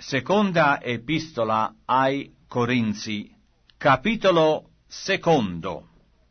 Seconda epistola ai Corinzi, capitolo 2.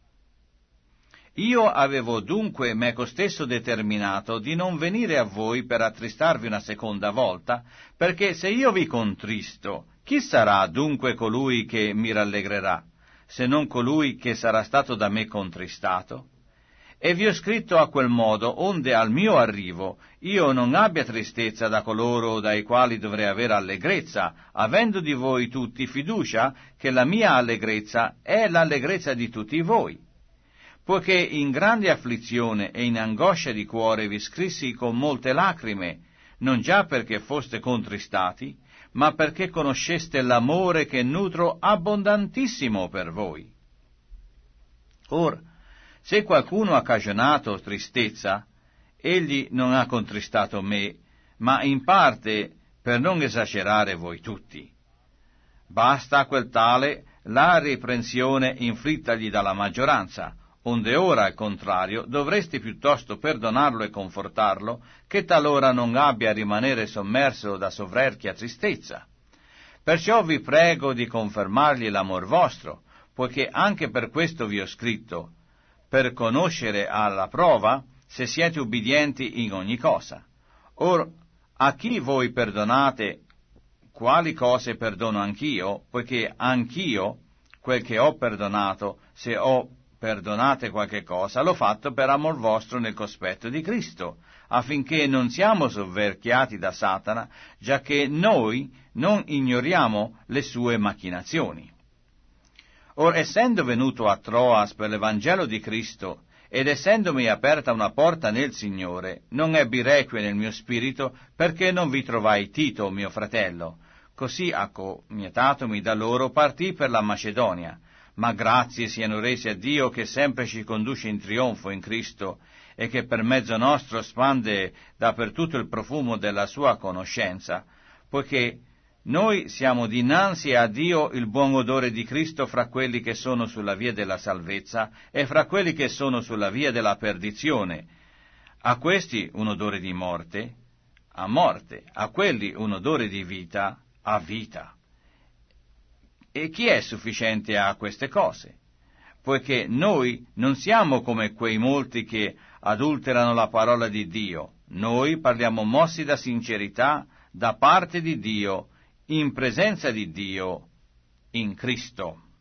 Io avevo dunque meco stesso determinato di non venire a voi per attristarvi una seconda volta, perché se io vi contristo, chi sarà dunque colui che mi rallegrerà, se non colui che sarà stato da me contristato? E vi ho scritto a quel modo, onde al mio arrivo io non abbia tristezza da coloro dai quali dovrei avere allegrezza, avendo di voi tutti fiducia che la mia allegrezza è l'allegrezza di tutti voi. Poiché in grande afflizione e in angoscia di cuore vi scrissi con molte lacrime, non già perché foste contristati, ma perché conosceste l'amore che nutro abbondantissimo per voi. Or, se qualcuno ha cagionato tristezza, egli non ha contristato me, ma in parte per non esagerare voi tutti. Basta a quel tale la riprensione inflittagli dalla maggioranza, onde ora, al contrario, dovresti piuttosto perdonarlo e confortarlo, che talora non abbia a rimanere sommerso da soverchia tristezza. Perciò vi prego di confermargli l'amor vostro, poiché anche per questo vi ho scritto, per conoscere alla prova se siete ubbidienti in ogni cosa. Or, a chi voi perdonate, quali cose perdono anch'io, poiché anch'io, quel che ho perdonato, se ho perdonate qualche cosa, l'ho fatto per amor vostro nel cospetto di Cristo, affinché non siamo sovverchiati da Satana, giacché noi non ignoriamo le sue macchinazioni. Or, essendo venuto a Troas per l'Evangelo di Cristo, ed essendomi aperta una porta nel Signore, non ebbi requie nel mio spirito, perché non vi trovai Tito, mio fratello. Così, accomiatatomi da loro, partì per la Macedonia. Ma grazie siano rese a Dio, che sempre ci conduce in trionfo in Cristo, e che per mezzo nostro spande dappertutto il profumo della sua conoscenza, poiché noi siamo dinanzi a Dio il buon odore di Cristo fra quelli che sono sulla via della salvezza e fra quelli che sono sulla via della perdizione. A questi un odore di morte, a morte, a quelli un odore di vita, a vita. E chi è sufficiente a queste cose? Poiché noi non siamo come quei molti che adulterano la parola di Dio, noi parliamo mossi da sincerità, da parte di Dio, in presenza di Dio, in Cristo.